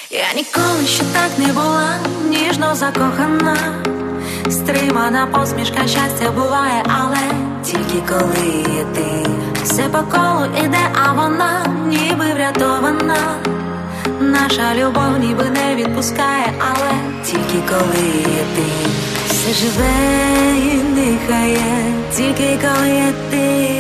Я ніколи ще так не була ніжно закохана. Стримана посмішка щастя буває, але тільки коли є ти. Все по колу іде, а вона ніби врятована. Наша любов ніби не відпускає, але тільки коли є ти. Все живе і дихає, тільки коли є ти.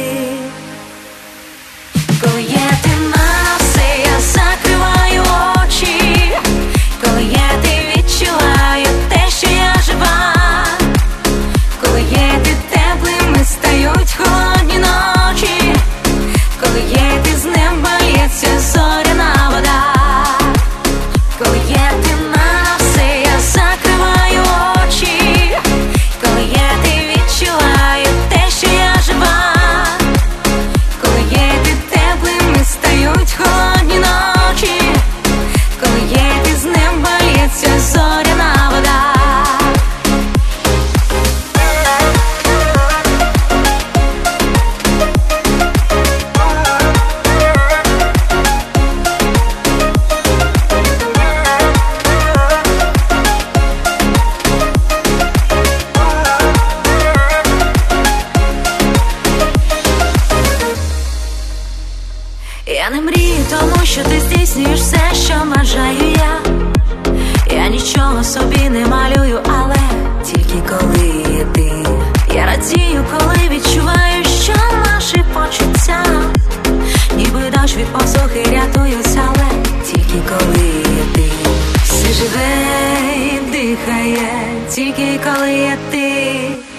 Коли є ти на все, я закриваю очі. Коли є ти, відчуваю те, що я жива. Коли є ти, теплими стають холодні ночі. Коли є ти, з неба лється зоряна вода. Коли є ти на все, я закриваю очі. Коли є ти, відчуваю те, що я жива. Коли є ти, теплими стають холодні ночі. Коли є ти, з неба лється зоряна вода. Я не мрію, тому що ти здійснюєш все, що бажаю я. Я нічого собі не малюю, але тільки коли є ти. Я радію, коли відчуваю, що наші почуття ніби дощ від посухи рятуються, але тільки коли є ти. Все живе і дихає, тільки коли є ти.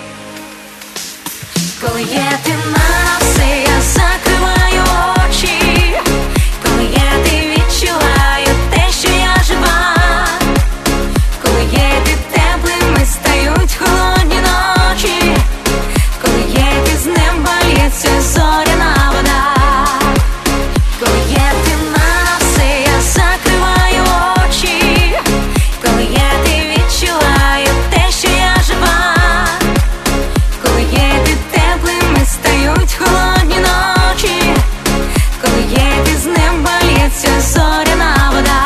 Коли є ти на все, я закриваю очі. Коли є ти, відчуваю те, що я жива. Коли є ти, теплими стають холодні ночі. Коли є ти, з неба лється зоряна вода. Коли є ти на все, я закриваю очі. Коли є ти, відчуваю те, що я жива. Коли є ти, теплими стають холодні ночі. Коли є ти, з неба лється зоряна вода.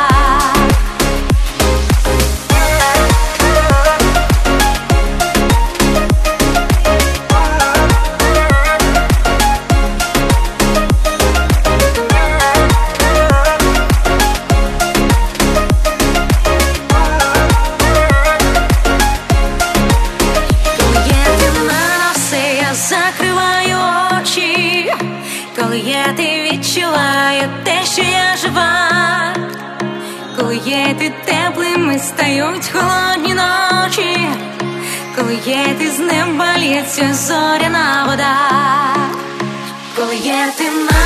Коли є ти на все, я закриваю очі. Коли є ти, відчуваю те, що я жива. Коли є ти, теплими стають холодні ночі. Коли є ти, з неба лється зоряна вода. Коли є ти на